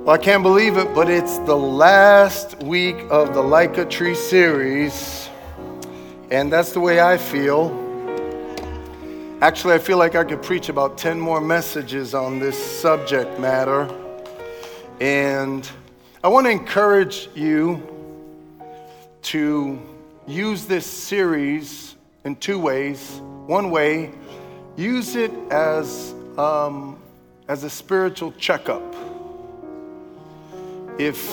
Well, I can't believe it, but it's the last week of the Like a Tree series, and that's the way I feel. Actually, I feel like I could preach about 10 more messages on this subject matter, and I want to encourage you to use this series in two ways. One way, use it as a spiritual checkup. If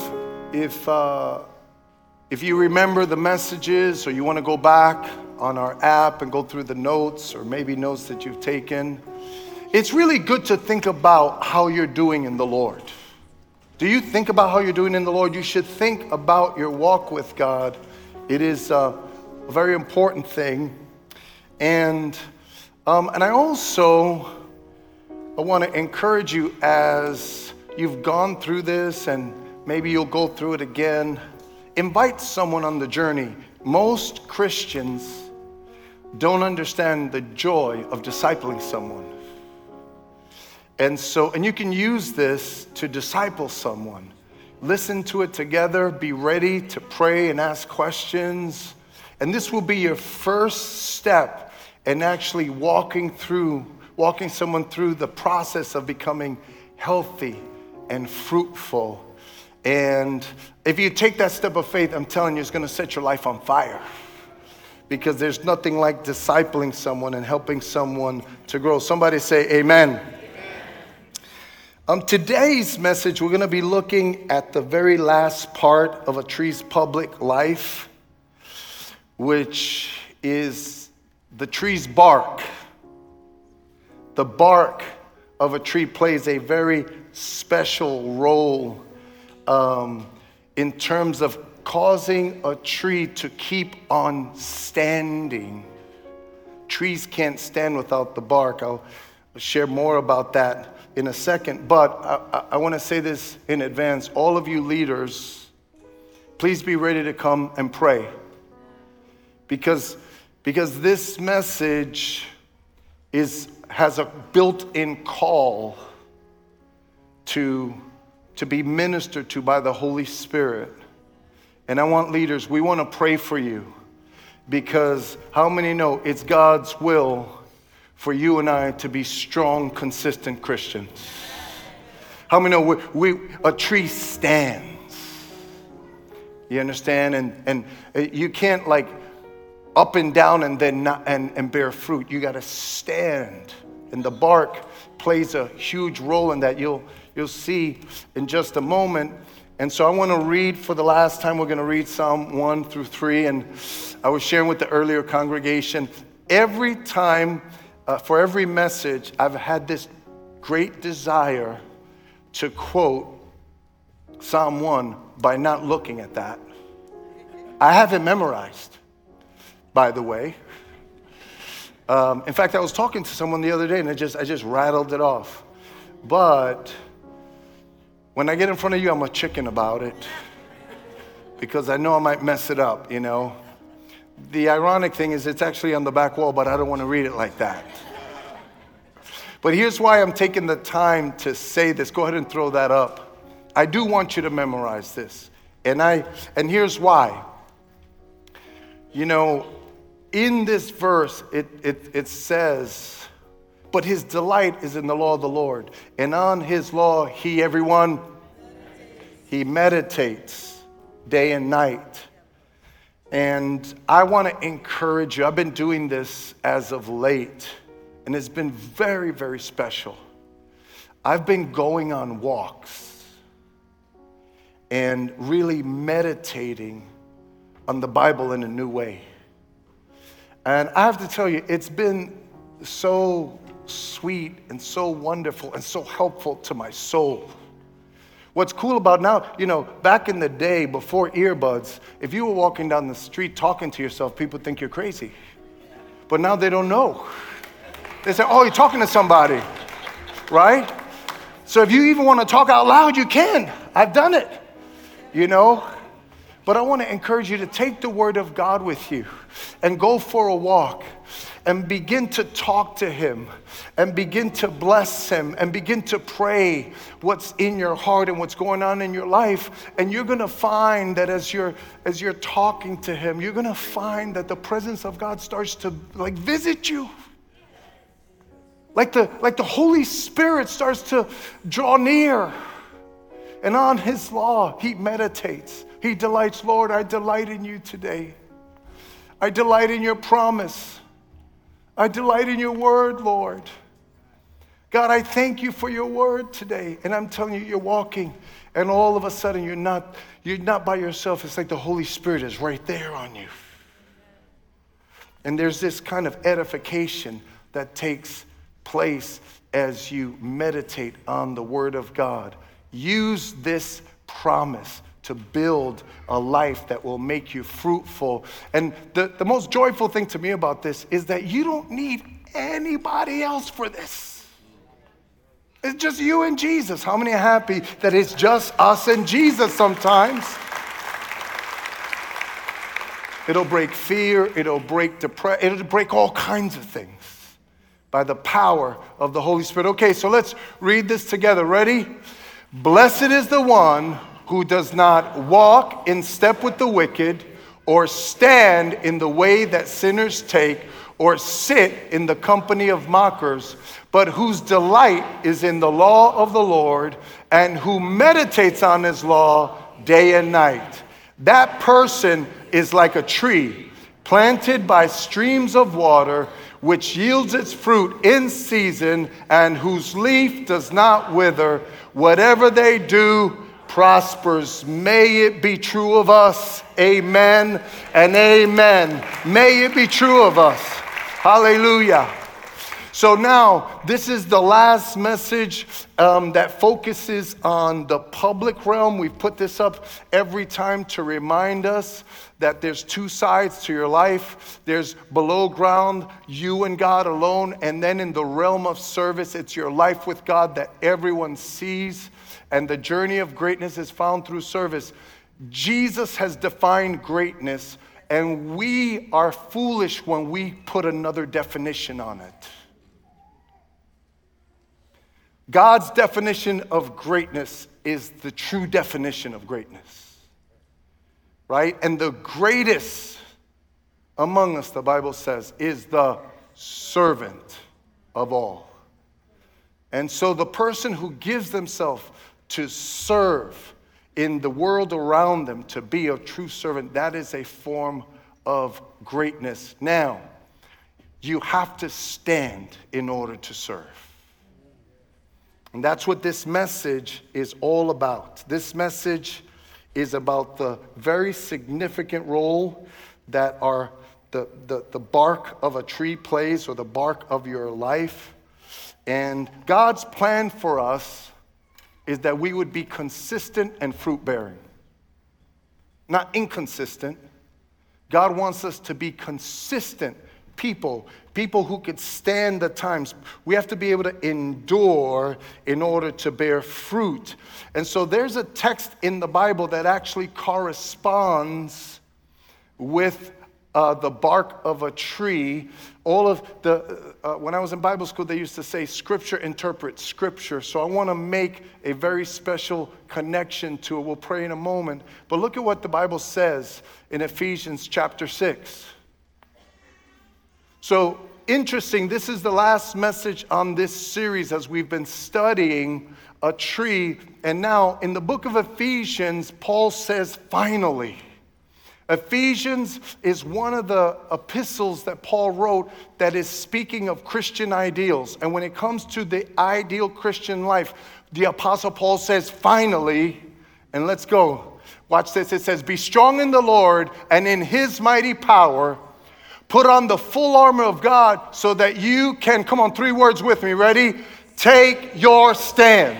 you remember the messages, or you want to go back on our app and go through the notes, or maybe notes that you've taken, it's really good to think about how you're doing in the Lord. Do you think about how you're doing in the Lord? You should think about your walk with God. It is a very important thing. And I also want to encourage you, as you've gone through this, and maybe you'll go through it again, invite someone on the journey. Most Christians don't understand the joy of discipling someone. And you can use this to disciple someone. Listen to it together, be ready to pray and ask questions. And this will be your first step in actually walking someone through the process of becoming healthy and fruitful. And if you take that step of faith, I'm telling you, it's going to set your life on fire. Because there's nothing like discipling someone and helping someone to grow. Somebody say amen. Today's message, we're going to be looking at the very last part of a tree's public life, which is the tree's bark. The bark of a tree plays a very special role in terms of causing a tree to keep on standing. Trees can't stand without the bark. I'll share more about that in a second, but I want to say this in advance. All of you leaders, please be ready to come and pray, because this message has a built-in call to be ministered to by the Holy Spirit. And I want leaders, we want to pray for you, because how many know it's God's will for you and I to be strong, consistent Christians? How many know a tree stands? You understand? And you can't like up and down and then not and bear fruit. You got to stand. And the bark plays a huge role in that. You'll see in just a moment. And so I want to read, for the last time, we're going to read Psalm 1 through 3. And I was sharing with the earlier congregation, every time, for every message, I've had this great desire to quote Psalm 1 by not looking at that. I have it memorized, by the way. In fact, I was talking to someone the other day, and I just rattled it off. But when I get in front of you, I'm a chicken about it, because I know I might mess it up, you know. The ironic thing is it's actually on the back wall, but I don't want to read it like that. But here's why I'm taking the time to say this. Go ahead and throw that up. I do want you to memorize this. And here's why. You know, in this verse, it says, but his delight is in the law of the Lord. And on his law, he meditates day and night. And I want to encourage you. I've been doing this as of late, and it's been very, very special. I've been going on walks and really meditating on the Bible in a new way. And I have to tell you, it's been so sweet and so wonderful and so helpful to my soul. What's cool about now, you know, back in the day before earbuds, if you were walking down the street talking to yourself, people think you're crazy. But now they don't know. They say, oh, you're talking to somebody, right? So if you even want to talk out loud, you can. I've done it, you know. But I want to encourage you to take the word of God with you and go for a walk. and begin to talk to him and begin to bless him and begin to pray what's in your heart and what's going on in your life. And you're going to find that as you're talking to him, you're going to find that the presence of God starts to like visit you. Like the Holy Spirit starts to draw near. And on his law, he meditates. He delights. Lord, I delight in you today. I delight in your promise. I delight in your word, Lord. God, I thank you for your word today. And I'm telling you, you're walking, and all of a sudden you're not by yourself. It's like the Holy Spirit is right there on you. And there's this kind of edification that takes place as you meditate on the word of God. Use this promise to build a life that will make you fruitful. And the most joyful thing to me about this is that you don't need anybody else for this. It's just you and Jesus. How many are happy that it's just us and Jesus sometimes? It'll break fear, it'll break depression, it'll break all kinds of things by the power of the Holy Spirit. Okay, so let's read this together. Ready? Blessed is the one who does not walk in step with the wicked, or stand in the way that sinners take, or sit in the company of mockers, but whose delight is in the law of the Lord, and who meditates on his law day and night. That person is like a tree planted by streams of water, which yields its fruit in season, and whose leaf does not wither. Whatever they do prospers. May it be true of us. Amen and amen. May it be true of us. Hallelujah. So now, this is the last message that focuses on the public realm. We've put this up every time to remind us that there's two sides to your life. There's below ground, you and God alone. And then in the realm of service, it's your life with God that everyone sees. And the journey of greatness is found through service. Jesus has defined greatness, and we are foolish when we put another definition on it. God's definition of greatness is the true definition of greatness, right? And the greatest among us, the Bible says, is the servant of all. And so the person who gives themselves to serve in the world around them, to be a true servant, that is a form of greatness. Now, you have to stand in order to serve. And that's what this message is all about. This message is about the very significant role that the bark of a tree plays, or the bark of your life. And God's plan for us is that we would be consistent and fruit-bearing. Not inconsistent. God wants us to be consistent people who could stand the times. We have to be able to endure in order to bear fruit. And so there's a text in the Bible that actually corresponds with the bark of a tree. All of the, when I was in Bible school, they used to say Scripture interprets Scripture. So I want to make a very special connection to it. We'll pray in a moment. But look at what the Bible says in Ephesians chapter 6. So interesting, this is the last message on this series as we've been studying a tree. And now in the book of Ephesians, Paul says, finally. Ephesians is one of the epistles that Paul wrote that is speaking of Christian ideals. And when it comes to the ideal Christian life, the Apostle Paul says, finally, and let's go. Watch this. It says, be strong in the Lord and in his mighty power. Put on the full armor of God so that you can, come on, 3 words with me, ready? Take your stand.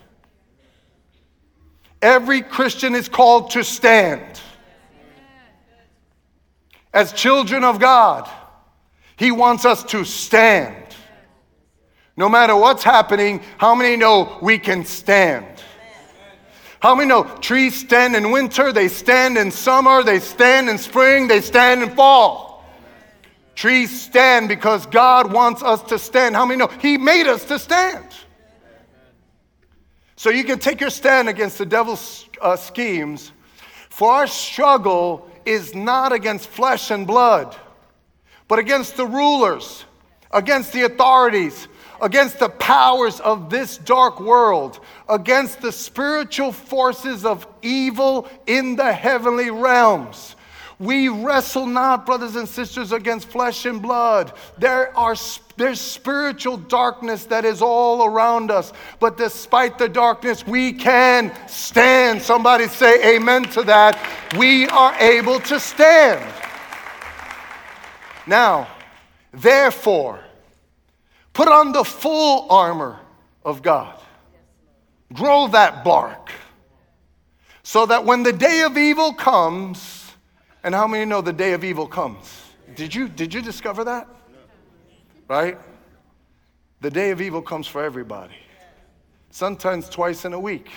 Every Christian is called to stand. As children of God, he wants us to stand. No matter what's happening, how many know we can stand? How many know trees stand in winter, they stand in summer, they stand in spring, they stand in fall? Trees stand because God wants us to stand. How many know? He made us to stand. So you can take your stand against the devil's schemes. For our struggle is not against flesh and blood, but against the rulers, against the authorities, against the powers of this dark world, against the spiritual forces of evil in the heavenly realms. We wrestle not, brothers and sisters, against flesh and blood. There's spiritual darkness that is all around us. But despite the darkness, we can stand. Somebody say amen to that. We are able to stand. Now, therefore, put on the full armor of God. Grow that bark. So that when the day of evil comes, and how many know the day of evil comes? Did you discover that? Right? The day of evil comes for everybody. Sometimes twice in a week.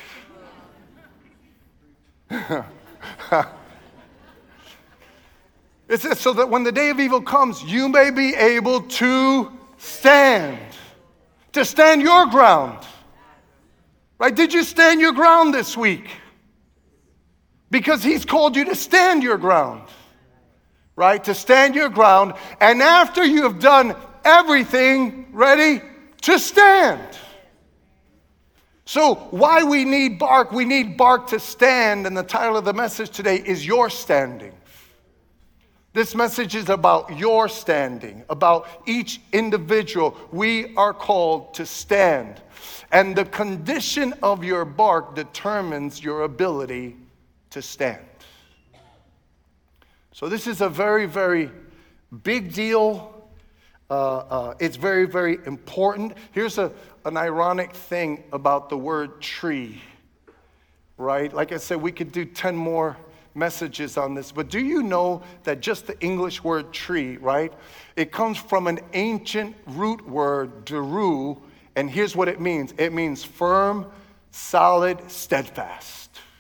It says so that when the day of evil comes, you may be able to stand. To stand your ground. Right? Did you stand your ground this week? Because he's called you to stand your ground, right? To stand your ground. And after you have done everything, ready? To stand. So why we need bark? We need bark to stand. And the title of the message today is Your Standing. This message is about your standing, about each individual. We are called to stand. And the condition of your bark determines your ability to stand. So this is a very, very big deal. It's very, very important. Here's an ironic thing about the word tree, right? Like I said, we could do 10 more messages on this, but do you know that just the English word tree, right? It comes from an ancient root word, deru, and here's what it means. It means firm, solid, steadfast.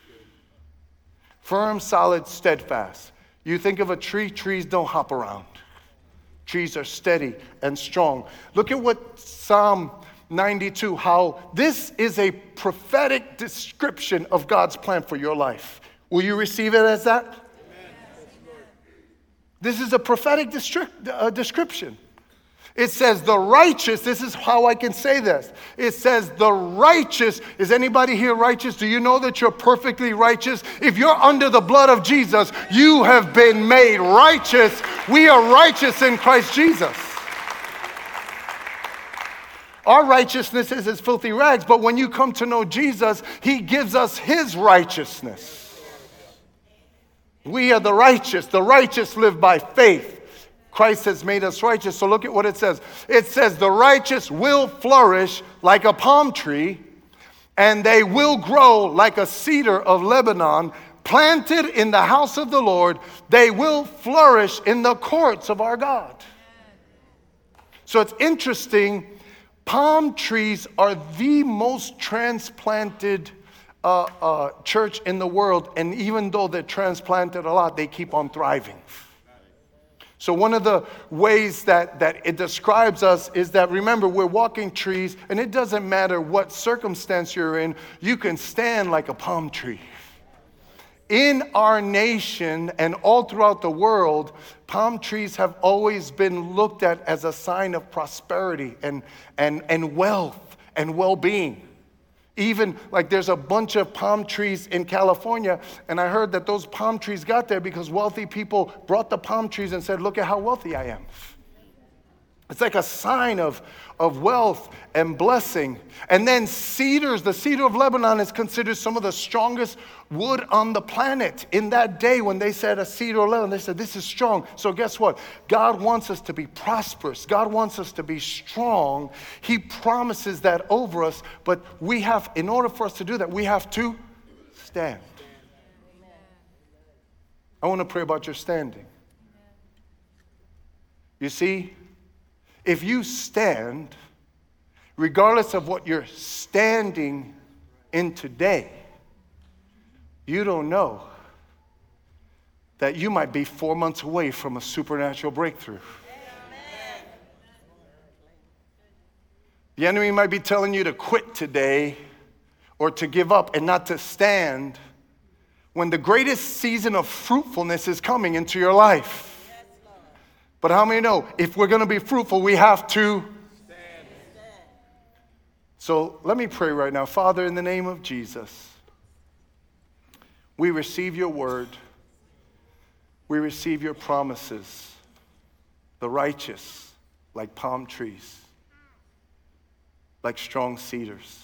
Firm, solid, steadfast. You think of a tree, trees don't hop around. Trees are steady and strong. Look at what Psalm 92, how this is a prophetic description of God's plan for your life. Will you receive it as that? Amen. This is a prophetic description. It says the righteous, this is how I can say this. It says the righteous, is anybody here righteous? Do you know that you're perfectly righteous? If you're under the blood of Jesus, you have been made righteous. We are righteous in Christ Jesus. Our righteousness is as filthy rags, but when you come to know Jesus, he gives us his righteousness. We are the righteous. The righteous live by faith. Christ has made us righteous. So look at what it says. It says the righteous will flourish like a palm tree, and they will grow like a cedar of Lebanon, planted in the house of the Lord. They will flourish in the courts of our God. So it's interesting. Palm trees are the most transplanted church in the world, and even though they're transplanted a lot, they keep on thriving. So one of the ways that it describes us is that, remember, we're walking trees, and it doesn't matter what circumstance you're in, you can stand like a palm tree. In our nation and all throughout the world, palm trees have always been looked at as a sign of prosperity and wealth and well-being. Even like there's a bunch of palm trees in California, and I heard that those palm trees got there because wealthy people brought the palm trees and said, look at how wealthy I am. It's like a sign of wealth and blessing. And then cedars, the cedar of Lebanon is considered some of the strongest wood on the planet. In that day when they said a cedar of Lebanon, they said this is strong. So guess what? God wants us to be prosperous. God wants us to be strong. He promises that over us, but we have, in order for us to do that, we have to stand. I want to pray about your standing. You see, if you stand, regardless of what you're standing in today, you don't know that you might be 4 months away from a supernatural breakthrough. The enemy might be telling you to quit today or to give up and not to stand when the greatest season of fruitfulness is coming into your life. But how many know if we're going to be fruitful, we have to stand? So let me pray right now. Father, in the name of Jesus, we receive your word. We receive your promises. The righteous, like palm trees, like strong cedars.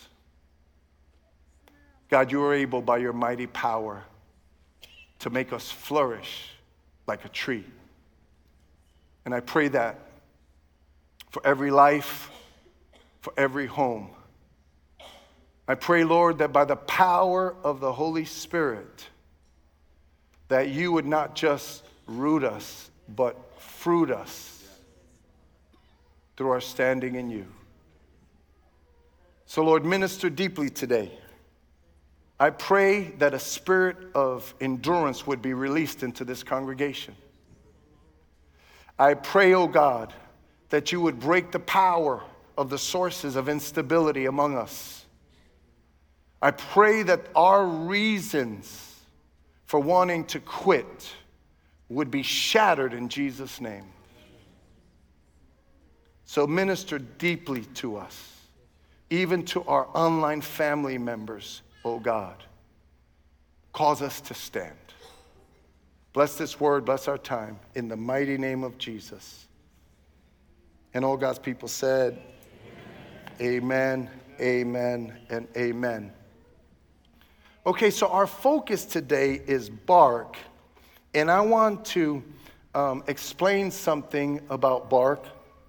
God, you are able by your mighty power to make us flourish like a tree. And I pray that for every life, for every home. I pray, Lord, that by the power of the Holy Spirit, that you would not just root us, but fruit us through our standing in you. So, Lord, minister deeply today. I pray that a spirit of endurance would be released into this congregation. I pray, oh God, that you would break the power of the sources of instability among us. I pray that our reasons for wanting to quit would be shattered in Jesus' name. So minister deeply to us, even to our online family members, oh God. Cause us to stand. Bless this word, bless our time, in the mighty name of Jesus. And all God's people said, amen, amen, and amen. Okay, so our focus today is bark, and I want to explain something about bark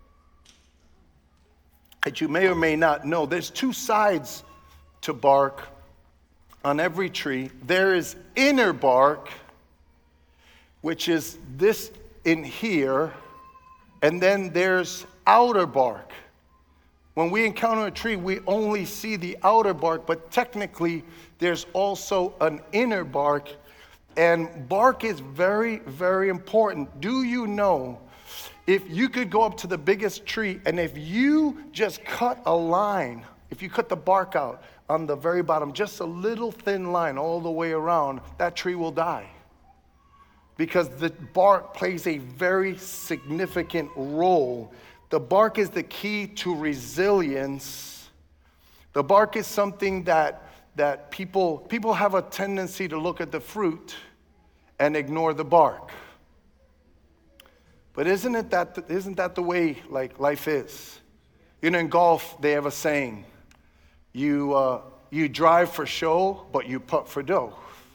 that you may or may not know. There's two sides to bark on every tree. There is inner bark, which is this in here, and then there's outer bark. When we encounter a tree, we only see the outer bark, but technically there's also an inner bark, and bark is very, very important. Do you know, if you could go up to the biggest tree, and if you just cut a line, if you cut the bark out on the very bottom, just a little thin line all the way around, that tree will die. Because the bark plays a very significant role. The bark is the key to resilience. The bark is something that people have a tendency to look at the fruit and ignore the bark. But isn't that the way like life is? You know, in golf they have a saying: you drive for show, but you putt for dough.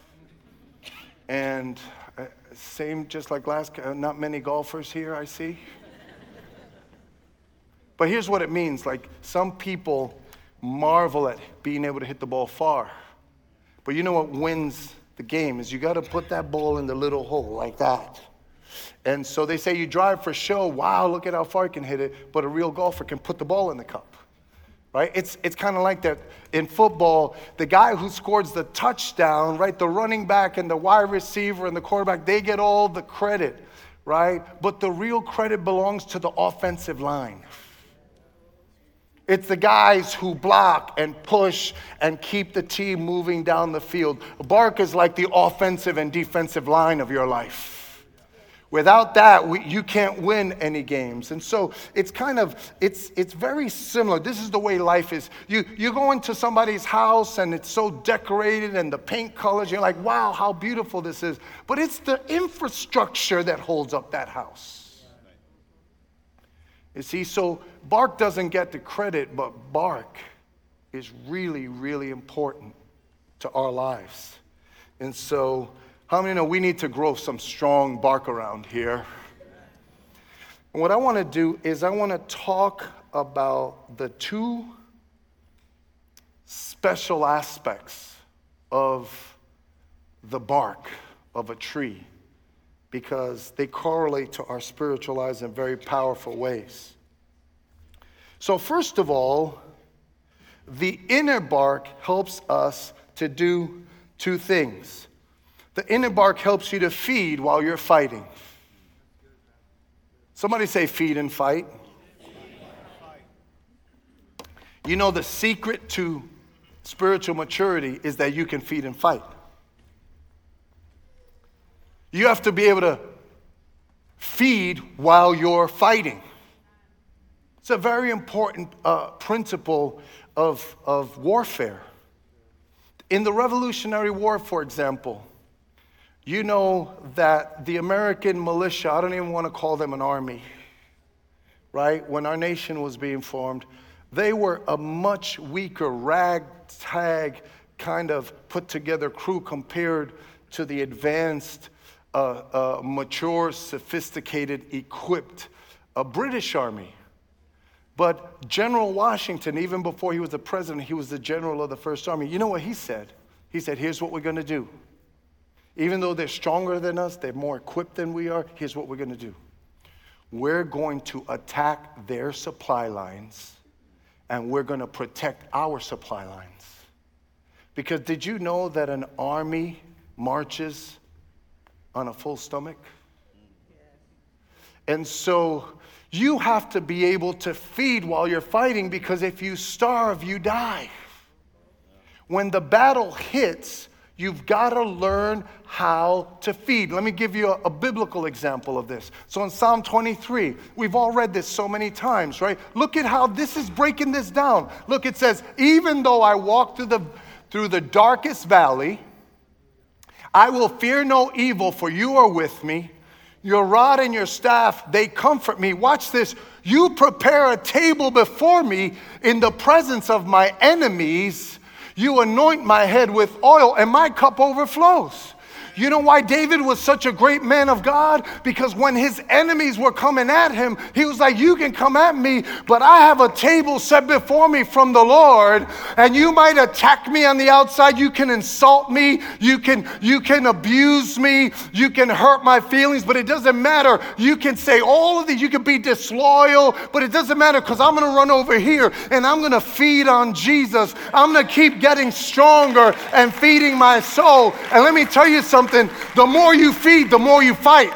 And same, just like not many golfers here, I see. But here's what it means. Like, some people marvel at being able to hit the ball far. But you know what wins the game is you got to put that ball in the little hole like that. And so they say you drive for show. Wow, look at how far you can hit it. But a real golfer can put the ball in the cup. Right? It's kind of like that in football. The guy who scores the touchdown, right? The running back and the wide receiver and the quarterback, they get all the credit, right? But the real credit belongs to the offensive line. It's the guys who block and push and keep the team moving down the field. Bark is like the offensive and defensive line of your life. Without that, you can't win any games. And so it's very similar. This is the way life is. You go into somebody's house and it's so decorated and the paint colors, you're like, wow, how beautiful this is. But it's the infrastructure that holds up that house. You see, so bark doesn't get the credit, but bark is really, really important to our lives. And so, how many know we need to grow some strong bark around here? And what I want to do is I want to talk about the two special aspects of the bark of a tree, because they correlate to our spiritual lives in very powerful ways. So first of all, the inner bark helps us to do two things. The inner bark helps you to feed while you're fighting. Somebody say feed and fight. You know, the secret to spiritual maturity is that you can feed and fight. You have to be able to feed while you're fighting. It's a very important principle of warfare. In the Revolutionary War, for example, you know that the American militia, I don't even want to call them an army, right? When our nation was being formed, they were a much weaker, ragtag, kind of put together crew compared to the advanced, mature, sophisticated, equipped British army. But General Washington, even before he was the president, he was the general of the First Army. You know what he said? He said, here's what we're going to do. Even though they're stronger than us, they're more equipped than we are, here's what we're going to do. We're going to attack their supply lines, and we're going to protect our supply lines. Because did you know that an army marches on a full stomach? And so you have to be able to feed while you're fighting, because if you starve, you die. When the battle hits, you've got to learn how to feed. Let me give you a biblical example of this. So in Psalm 23, we've all read this so many times, right? Look at how this is breaking this down. Look, it says, even though I walk through the darkest valley, I will fear no evil, for you are with me. Your rod and your staff, they comfort me. Watch this. You prepare a table before me in the presence of my enemies. You anoint my head with oil, and my cup overflows. You know why David was such a great man of God? Because when his enemies were coming at him, he was like, you can come at me, but I have a table set before me from the Lord, and you might attack me on the outside. You can insult me. You can abuse me. You can hurt my feelings, but it doesn't matter. You can say all of these. You can be disloyal, but it doesn't matter, because I'm going to run over here, and I'm going to feed on Jesus. I'm going to keep getting stronger and feeding my soul. And let me tell you something. The more you feed, the more you fight.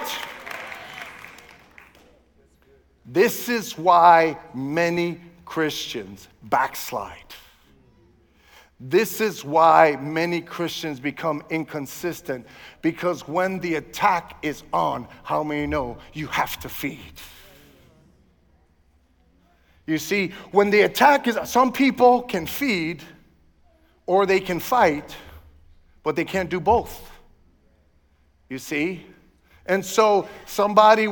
This is why many Christians backslide. This is why many Christians become inconsistent, because when the attack is on, how many know you have to feed? You see, when the attack is, some people can feed or they can fight, but they can't do both. You see? And so somebody's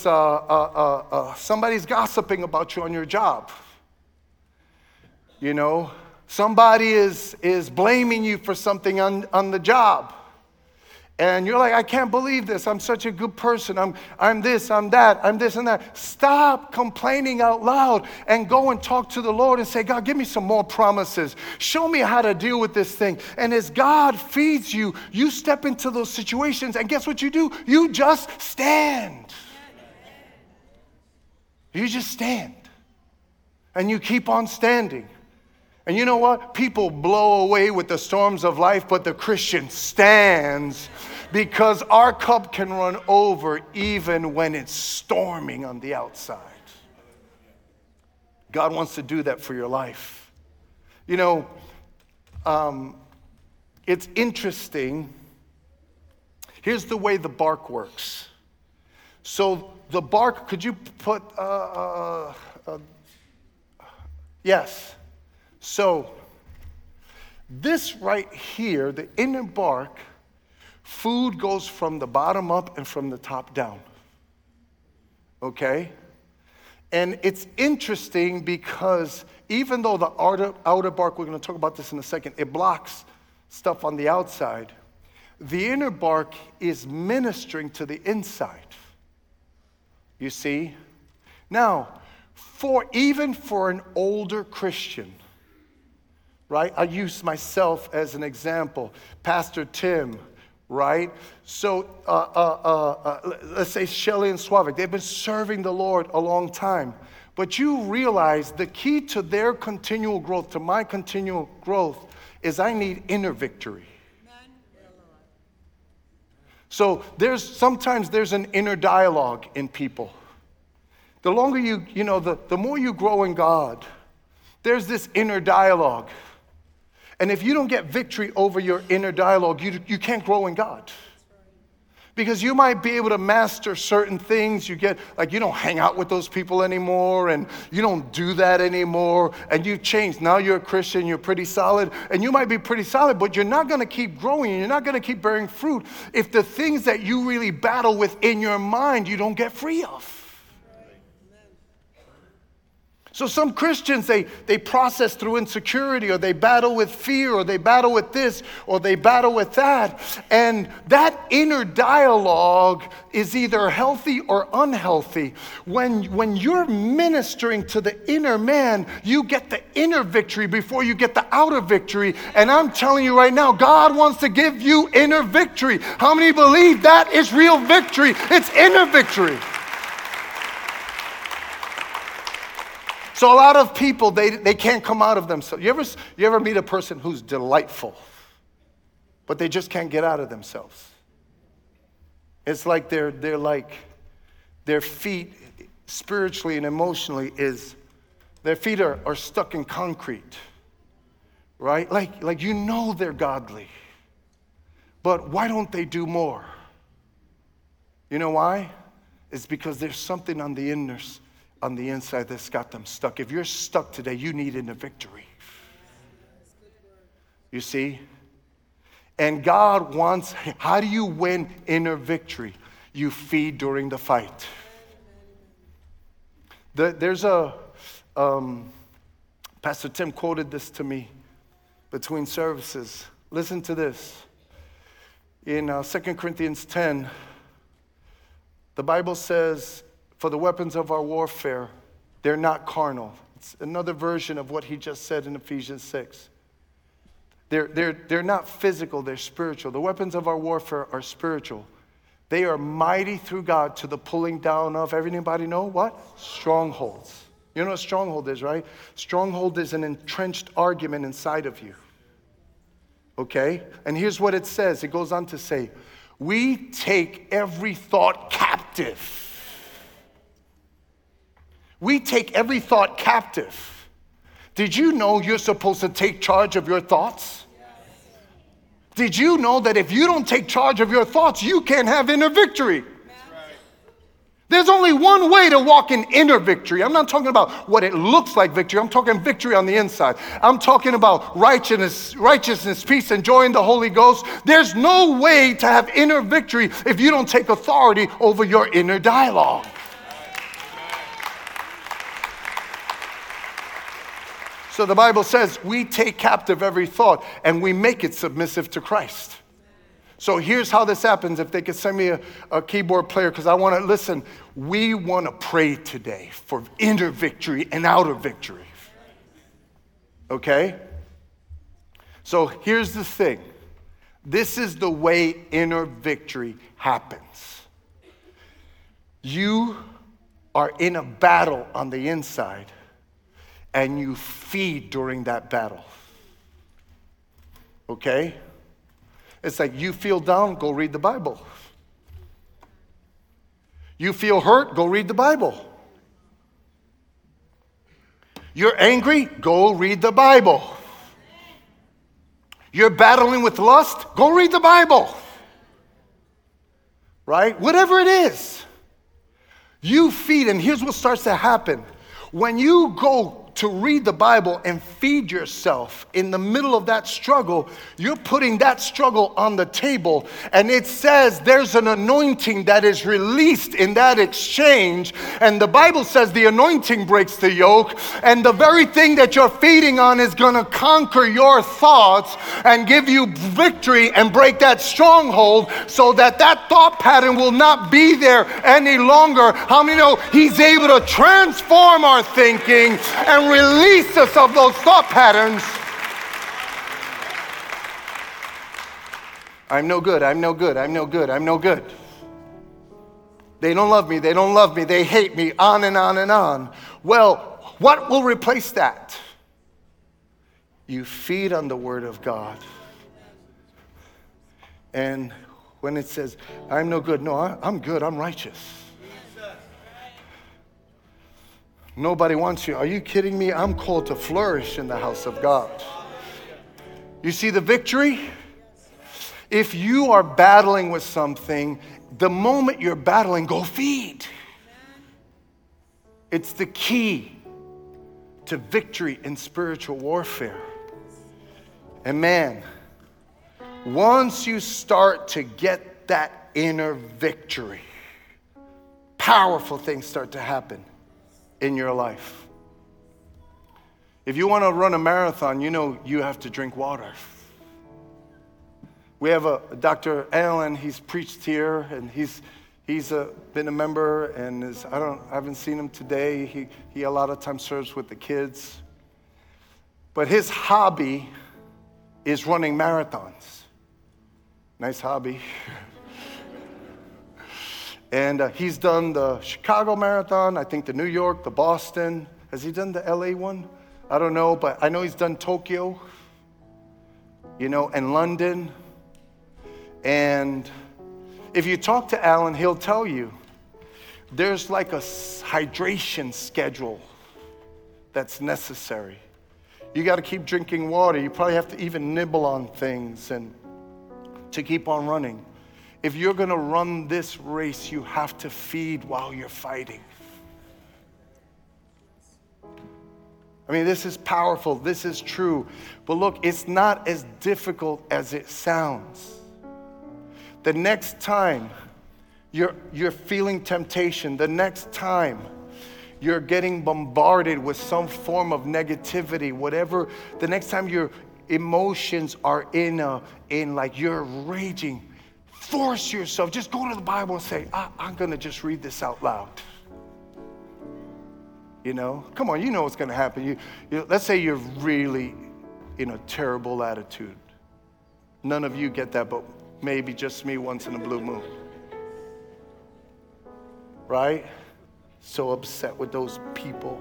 gossiping about you on your job. You know, somebody is blaming you for something on the job. And you're like, I can't believe this. I'm such a good person. I'm this, I'm that, I'm this and that. Stop complaining out loud and go and talk to the Lord and say, God, give me some more promises. Show me how to deal with this thing. And as God feeds you, you step into those situations, and guess what you do? You just stand. You just stand. And you keep on standing. And you know what? People blow away with the storms of life, but the Christian stands, because our cup can run over even when it's storming on the outside. God wants to do that for your life. You know, it's interesting. Here's the way the bark works. So the bark, could you put, yes. So, this right here, the inner bark, food goes from the bottom up and from the top down. Okay? And it's interesting because even though the outer bark, we're going to talk about this in a second, it blocks stuff on the outside, the inner bark is ministering to the inside. You see? Now, even for an older Christian, right? I use myself as an example. Pastor Tim, right? So let's say Shelly and Slavik, they've been serving the Lord a long time. But you realize the key to their continual growth, to my continual growth, is I need inner victory. So sometimes there's an inner dialogue in people. The longer the more you grow in God, there's this inner dialogue. And if you don't get victory over your inner dialogue, you can't grow in God. Because you might be able to master certain things. You get, like, you don't hang out with those people anymore, and you don't do that anymore, and you've changed. Now you're a Christian, you're pretty solid, and you might be pretty solid, but you're not going to keep growing, and you're not going to keep bearing fruit if the things that you really battle with in your mind you don't get free of. So some Christians, they process through insecurity, or they battle with fear, or they battle with this, or they battle with that. And that inner dialogue is either healthy or unhealthy. When you're ministering to the inner man, you get the inner victory before you get the outer victory. And I'm telling you right now, God wants to give you inner victory. How many believe that is real victory? It's inner victory. So a lot of people, they can't come out of themselves. You ever meet a person who's delightful, but they just can't get out of themselves? It's like they're like, their feet spiritually and emotionally their feet are stuck in concrete, right? Like you know they're godly, but why don't they do more? You know why? It's because there's something on the inside that's got them stuck. If you're stuck today, you need inner victory. You see? And God wants, how do you win inner victory? You feed during the fight. There's Pastor Tim quoted this to me between services. Listen to this. In 2 Corinthians 10, the Bible says, for the weapons of our warfare, they're not carnal. It's another version of what he just said in Ephesians 6. They're not physical, they're spiritual. The weapons of our warfare are spiritual. They are mighty through God to the pulling down of, everybody know what? Strongholds. You know what a stronghold is, right? Stronghold is an entrenched argument inside of you. Okay? And here's what it says. It goes on to say, we take every thought captive. We take every thought captive. Did you know you're supposed to take charge of your thoughts? Did you know that if you don't take charge of your thoughts, you can't have inner victory? There's only one way to walk in inner victory. I'm not talking about what it looks like victory. I'm talking victory on the inside. I'm talking about righteousness, peace, and joy in the Holy Ghost. There's no way to have inner victory if you don't take authority over your inner dialogue. So the Bible says we take captive every thought and we make it submissive to Christ. So here's how this happens. If they could send me a keyboard player, because I want to listen. We want to pray today for inner victory and outer victory. Okay? So here's the thing. This is the way inner victory happens. You are in a battle on the inside, and you feed during that battle. Okay? It's like you feel down, go read the Bible. You feel hurt, go read the Bible. You're angry, go read the Bible. You're battling with lust, go read the Bible. Right? Whatever it is. You feed, and here's what starts to happen. When you go to read the Bible and feed yourself in the middle of that struggle, you're putting that struggle on the table, and it says there's an anointing that is released in that exchange, and the Bible says the anointing breaks the yoke, and the very thing that you're feeding on is going to conquer your thoughts and give you victory and break that stronghold so that that thought pattern will not be there any longer. How many know He's able to transform our thinking and release us of those thought patterns? I'm no good, I'm no good, I'm no good, I'm no good. They don't love me, they don't love me, they hate me, on and on and on. Well, what will replace that? You feed on the Word of God. And when it says, I'm no good, no, I'm good, I'm righteous. Nobody wants you. Are you kidding me? I'm called to flourish in the house of God. You see the victory? If you are battling with something, the moment you're battling, go feed. It's the key to victory in spiritual warfare. And man, once you start to get that inner victory, powerful things start to happen in your life. If you want to run a marathon, you know you have to drink water. We have a Dr. Allen, he's preached here, and he's been a member, and I haven't seen him today. He a lot of times serves with the kids. But his hobby is running marathons. Nice hobby. And he's done the Chicago Marathon, I think the New York, the Boston. Has he done the LA one? I don't know, but I know he's done Tokyo, and London. And if you talk to Alan, he'll tell you there's like a hydration schedule that's necessary. You got to keep drinking water. You probably have to even nibble on things and to keep on running. If you're going to run this race, you have to feed while you're fighting. I mean, this is powerful. This is true. But look, it's not as difficult as it sounds. The next time you're feeling temptation, the next time you're getting bombarded with some form of negativity, whatever, the next time your emotions are in like you're raging, force yourself. Just go to the Bible and say, I'm going to just read this out loud. Come on, you know what's going to happen. Let's say you're really in a terrible attitude. None of you get that, but maybe just me once in a blue moon. Right? So upset with those people.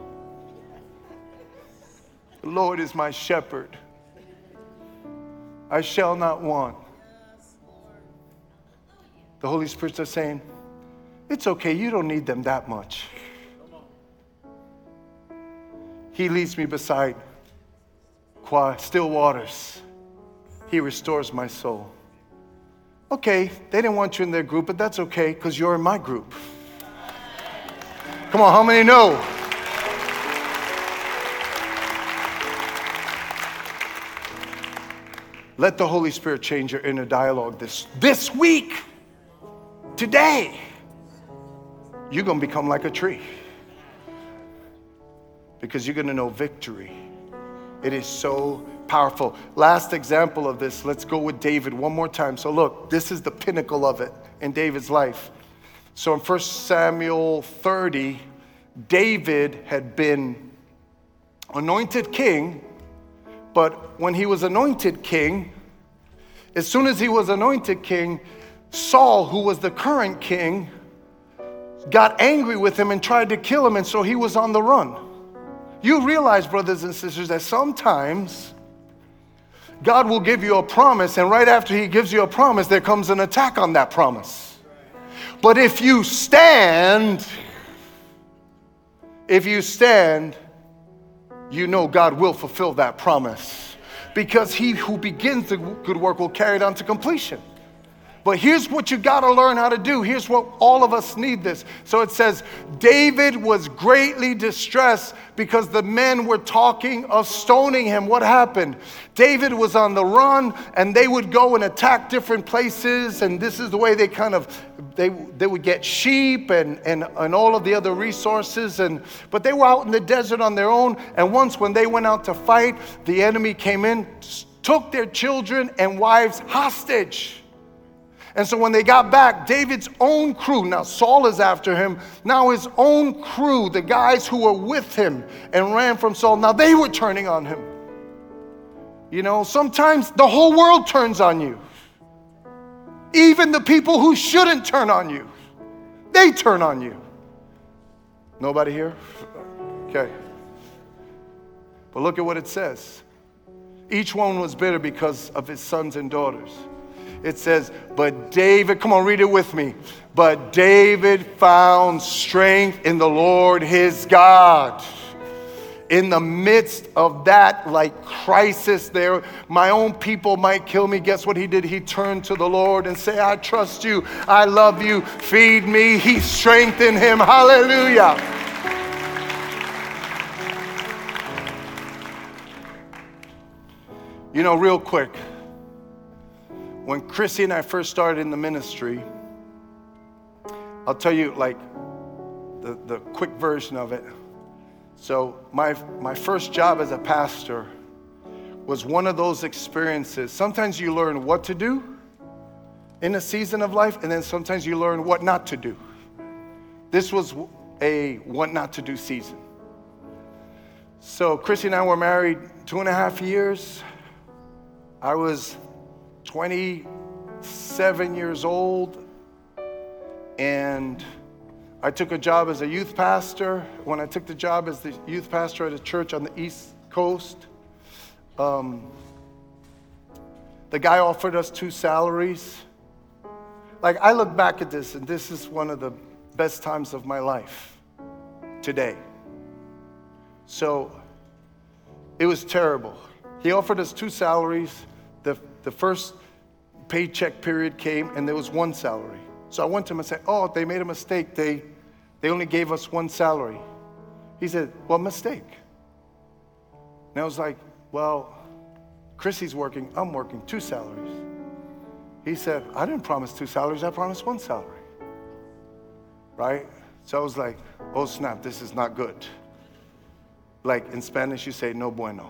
The Lord is my shepherd. I shall not want. The Holy Spirit is saying, it's okay, you don't need them that much. He leads me beside still waters. He restores my soul. Okay, they didn't want you in their group, but that's okay because you're in my group. Come on, how many know? Let the Holy Spirit change your inner dialogue this week. Today, you're going to become like a tree. Because you're going to know victory. It is so powerful. Last example of this, let's go with David one more time. So look, this is the pinnacle of it in David's life. So in 1 Samuel 30, David had been anointed king, but when he was anointed king, as soon as he was anointed king, Saul, who was the current king, got angry with him and tried to kill him, and so he was on the run. You realize, brothers and sisters, that sometimes God will give you a promise, and right after he gives you a promise, there comes an attack on that promise. But if you stand, you know God will fulfill that promise. Because he who begins the good work will carry it on to completion. But here's what you got to learn how to do. Here's what all of us need this. So it says, David was greatly distressed because the men were talking of stoning him. What happened? David was on the run, and they would go and attack different places. And this is the way they would get sheep and all of the other resources. But they were out in the desert on their own. And once when they went out to fight, the enemy came in, took their children and wives hostage. And so when they got back, David's own crew, now Saul is after him, now his own crew, the guys who were with him and ran from Saul, now they were turning on him. Sometimes the whole world turns on you. Even the people who shouldn't turn on you, they turn on you. Nobody here? Okay. But look at what it says. Each one was bitter because of his sons and daughters. It says, but David, come on, read it with me. But David found strength in the Lord his God. In the midst of that, like, crisis there, my own people might kill me. Guess what he did? He turned to the Lord and said, I trust you. I love you. Feed me. He strengthened him. Hallelujah. You know, real quick, when Chrissy and I first started in the ministry, I'll tell you, like, the quick version of it. So my first job as a pastor was one of those experiences. Sometimes you learn what to do in a season of life, and then sometimes you learn what not to do. This was a what not to do season. So Chrissy and I were married 2.5 years. I was 27 years old, and I took a job as a youth pastor. When I took the job as the youth pastor at a church on the East Coast, the guy offered us 2 salaries. Like, I look back at this, and this is one of the best times of my life today. So it was terrible. He offered us 2 salaries. The first paycheck period came, and there was 1 salary. So I went to him and said, oh, they made a mistake. They only gave us 1 salary. He said, what mistake? And I was like, well, Chrissy's working, I'm working 2 salaries. He said, I didn't promise 2 salaries, I promised 1 salary. Right? So I was like, oh snap, this is not good. Like in Spanish, you say, no bueno.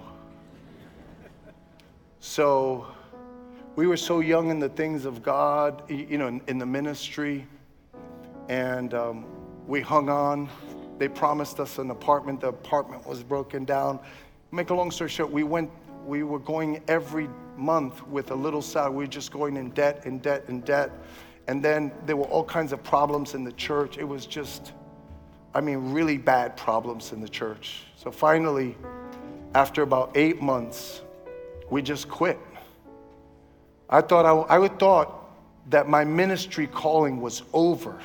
So we were so young in the things of God, you know, in the ministry, and we hung on. They promised us an apartment. The apartment was broken down. Make a long story short, we were going every month with a little salary. We were just going in debt, in debt, in debt. And then there were all kinds of problems in the church. It was just, I mean, really bad problems in the church. So finally, after about 8 months, we just quit. I thought that my ministry calling was over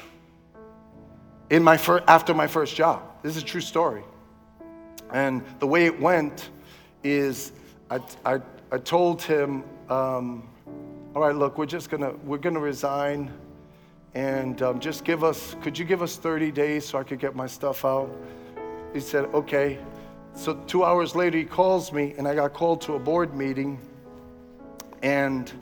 after my first job. This is a true story. And the way it went is I told him, all right, look, we're gonna resign, and could you give us 30 days so I could get my stuff out? He said, okay. So 2 hours later, he calls me, and I got called to a board meeting, and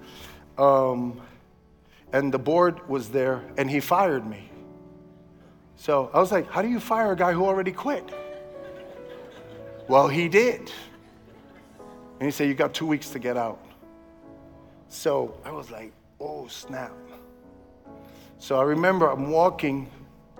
the board was there, and he fired me. So I was like, how do you fire a guy who already quit? Well, he did. And he said, you got 2 weeks to get out. So I was like, oh, snap. So I remember I'm walking.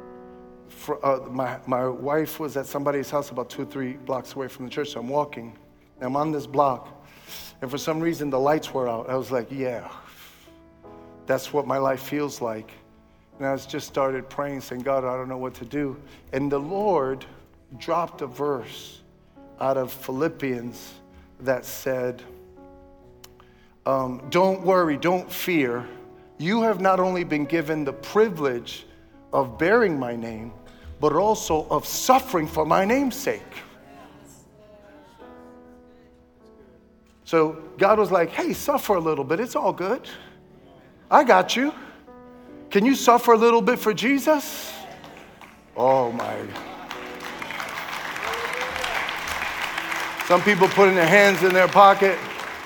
My wife was at somebody's house about 2 or 3 blocks away from the church, so I'm walking. And I'm on this block. And for some reason, the lights were out. I was like, yeah, that's what my life feels like. And I just started praying, saying, God, I don't know what to do. And the Lord dropped a verse out of Philippians that said, don't worry, don't fear. You have not only been given the privilege of bearing my name, but also of suffering for my name's sake. So God was like, hey, suffer a little bit. It's all good. I got you. Can you suffer a little bit for Jesus? Oh, my. Some people putting their hands in their pocket.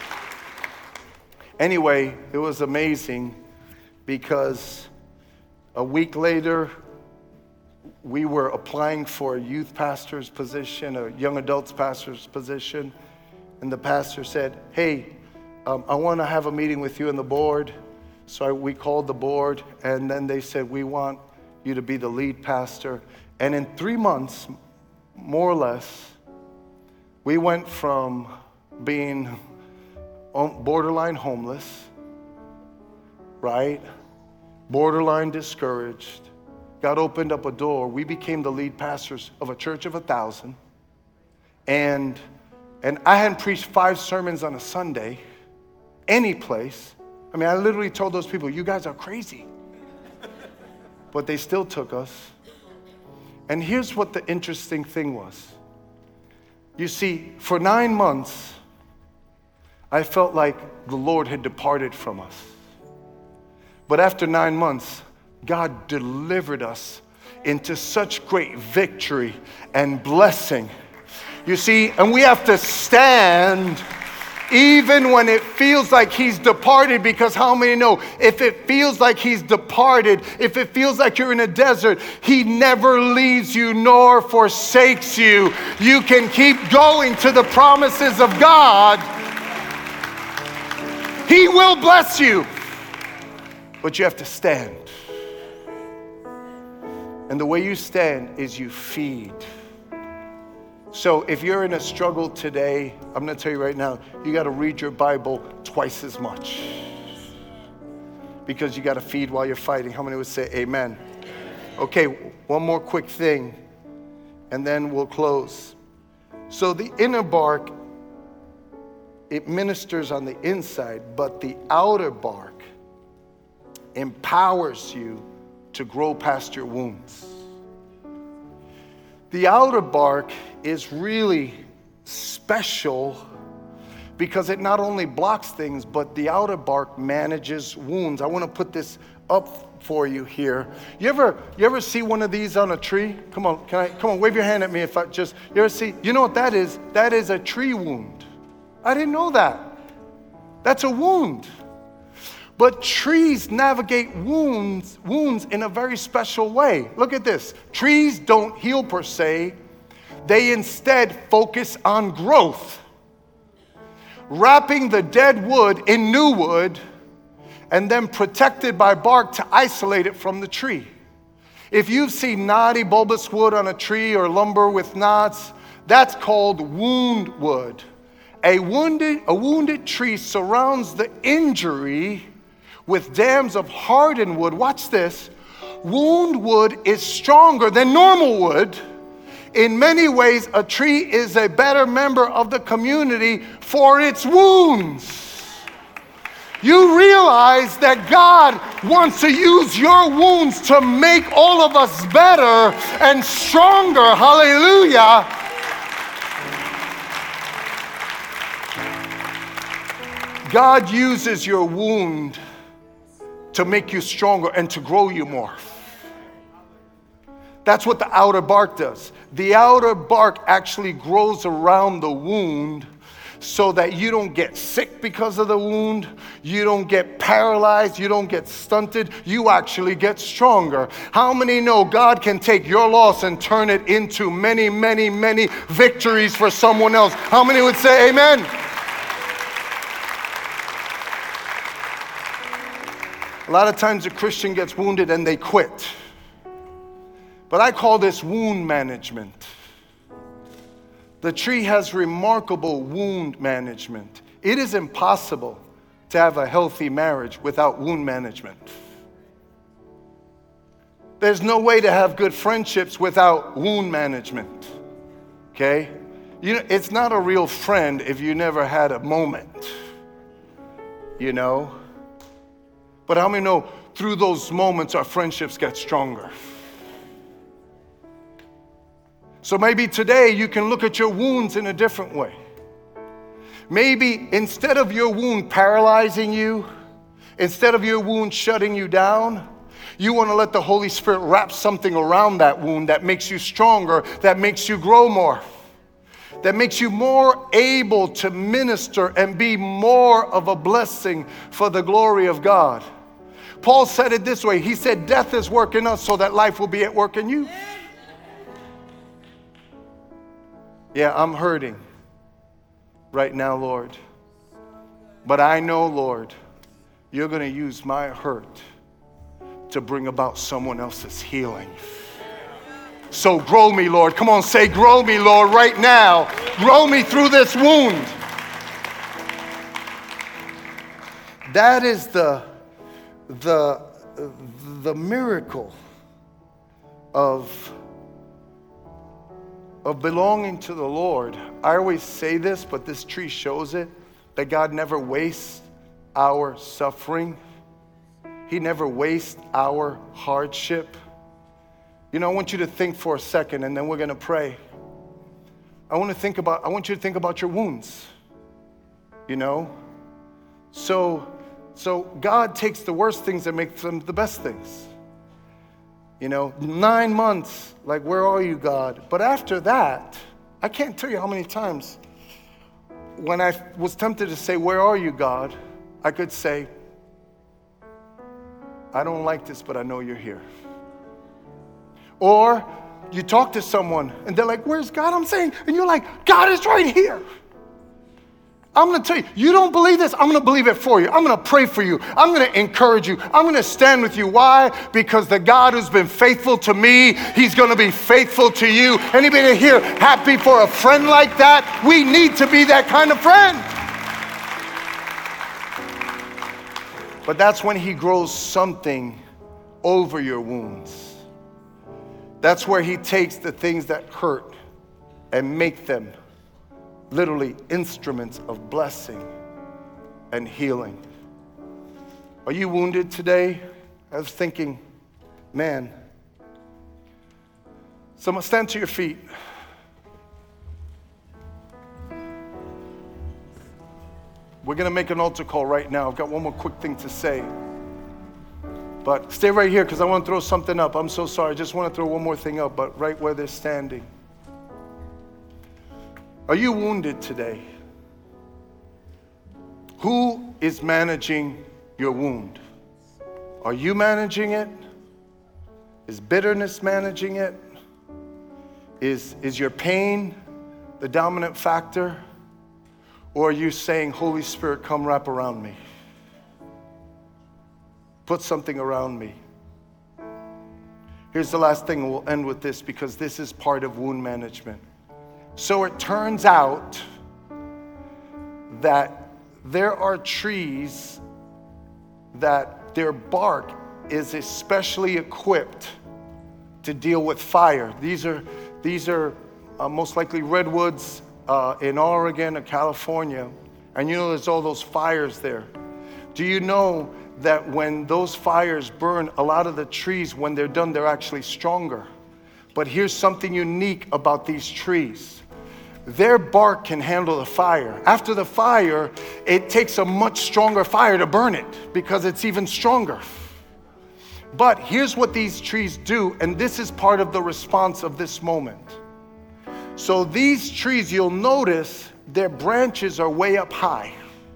Anyway, it was amazing because a week later, we were applying for a youth pastor's position, a young adults pastor's position. And the pastor said, hey, I want to have a meeting with you and the board. So we called the board, and then they said, we want you to be the lead pastor. And in 3 months, more or less, we went from being borderline homeless, right? Borderline discouraged. God opened up a door. We became the lead pastors of a church of 1,000. And I hadn't preached 5 sermons on a Sunday, any place. I mean, I literally told those people, you guys are crazy. But they still took us. And here's what the interesting thing was. You see, for 9 months, I felt like the Lord had departed from us. But after 9 months, God delivered us into such great victory and blessing. You see, and we have to stand even when it feels like he's departed, because how many know if it feels like he's departed, if it feels like you're in a desert, he never leaves you nor forsakes you. You can keep going to the promises of God. He will bless you, but you have to stand. And the way you stand is you feed. So if you're in a struggle today, I'm going to tell you right now, you got to read your Bible twice as much. Because you got to feed while you're fighting. How many would say amen? Okay, one more quick thing, and then we'll close. So the inner bark, it ministers on the inside, but the outer bark empowers you to grow past your wounds. The outer bark is really special because it not only blocks things, but the outer bark manages wounds. I want to put this up for you here. You ever see one of these on a tree? Come on, wave your hand at me if I just, you ever see, you know what that is? That is a tree wound. I didn't know that. That's a wound. But trees navigate wounds in a very special way. Look at this. Trees don't heal per se. They instead focus on growth. Wrapping the dead wood in new wood and then protected by bark to isolate it from the tree. If you've seen knotty bulbous wood on a tree or lumber with knots, that's called wound wood. A wounded tree surrounds the injury with dams of hardened wood. Watch this. Wound wood is stronger than normal wood. In many ways, a tree is a better member of the community for its wounds. You realize that God wants to use your wounds to make all of us better and stronger. Hallelujah. God uses your wound to make you stronger and to grow you more. That's what the outer bark does. The outer bark actually grows around the wound so that you don't get sick because of the wound, you don't get paralyzed, you don't get stunted, you actually get stronger. How many know God can take your loss and turn it into many, many, many victories for someone else? How many would say amen? A lot of times a Christian gets wounded and they quit. But I call this wound management. The tree has remarkable wound management. It is impossible to have a healthy marriage without wound management. There's no way to have good friendships without wound management. Okay? You know, it's not a real friend if you never had a moment. You know? But how many know through those moments our friendships get stronger? So maybe today you can look at your wounds in a different way. Maybe instead of your wound paralyzing you, instead of your wound shutting you down, you want to let the Holy Spirit wrap something around that wound that makes you stronger, that makes you grow more, that makes you more able to minister and be more of a blessing for the glory of God. Paul said it this way. He said, death is work in us so that life will be at work in you. Yeah, I'm hurting right now, Lord. But I know, Lord, you're going to use my hurt to bring about someone else's healing. So grow me, Lord. Come on, say, grow me, Lord, right now. Grow me through this wound. That is the miracle of belonging to the Lord. I always say this, but this tree shows it, that God never wastes our suffering. He never wastes our hardship. You know, I want you to think for a second, and then we're going to pray. I want you to think about your wounds. You know? So God takes the worst things and makes them the best things. You know, 9 months, like, where are you, God? But after that, I can't tell you how many times when I was tempted to say, where are you, God? I could say, I don't like this, but I know you're here. Or you talk to someone and they're like, where's God? I'm saying, and you're like, God is right here. I'm going to tell you, you don't believe this? I'm going to believe it for you. I'm going to pray for you. I'm going to encourage you. I'm going to stand with you. Why? Because the God who's been faithful to me, he's going to be faithful to you. Anybody here happy for a friend like that? We need to be that kind of friend. But that's when he grows something over your wounds. That's where he takes the things that hurt and make them literally instruments of blessing and healing. Are you wounded today? I was thinking, man. Someone stand to your feet. We're going to make an altar call right now. I've got one more quick thing to say. But stay right here because I want to throw something up. I'm so sorry. I just want to throw one more thing up, but right where they're standing. Are you wounded today? Who is managing your wound? Are you managing it? Is bitterness managing it? Is your pain the dominant factor? Or are you saying, Holy Spirit, come wrap around me? Put something around me. Here's the last thing, and we'll end with this because this is part of wound management. So it turns out that there are trees that their bark is especially equipped to deal with fire. These are most likely redwoods in Oregon or California. And you know there's all those fires there. Do you know that when those fires burn, a lot of the trees, when they're done, they're actually stronger? But here's something unique about these trees. Their bark can handle the fire. After the fire, it takes a much stronger fire to burn it because it's even stronger. But here's what these trees do, and this is part of the response of this moment. So these trees, you'll notice their branches are way up high.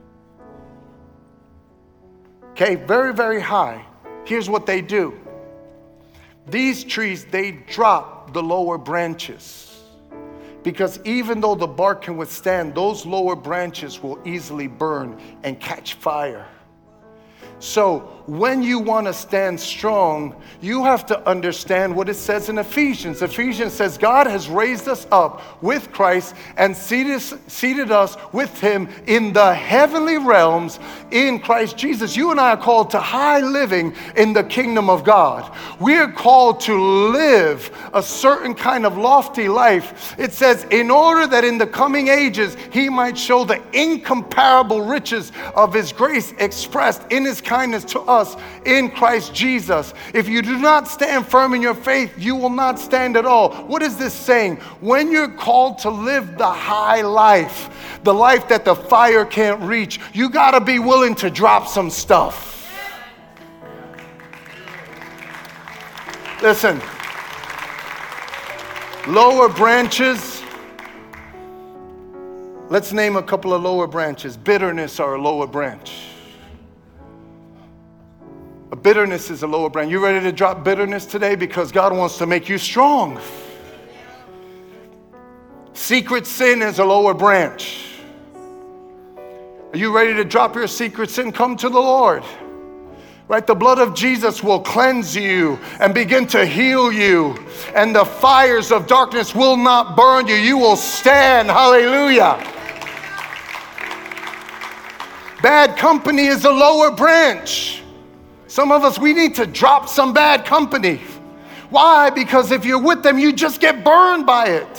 Okay, very, very high. Here's what they do. These trees, they drop the lower branches. Because even though the bark can withstand, those lower branches will easily burn and catch fire. So when you want to stand strong, you have to understand what it says in Ephesians. Ephesians says God has raised us up with Christ and seated us with him in the heavenly realms in Christ Jesus. You and I are called to high living in the kingdom of God. We are called to live a certain kind of lofty life. It says, in order that in the coming ages he might show the incomparable riches of his grace expressed in his kindness to us in Christ Jesus. If you do not stand firm in your faith, you will not stand at all. What is this saying? When you're called to live the high life, the life that the fire can't reach, you got to be willing to drop some stuff. Listen, lower branches. Let's name a couple of lower branches. Bitterness are a lower branch. Bitterness is a lower branch. You ready to drop bitterness today? Because God wants to make you strong. Secret sin is a lower branch. Are you ready to drop your secret sin? Come to the Lord. Right? The blood of Jesus will cleanse you and begin to heal you. And the fires of darkness will not burn you. You will stand. Hallelujah. Bad company is a lower branch. Some of us, we need to drop some bad company. Why? Because if you're with them, you just get burned by it.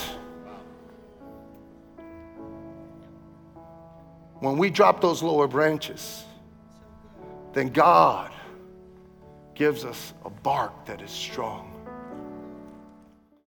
When we drop those lower branches, then God gives us a bark that is strong.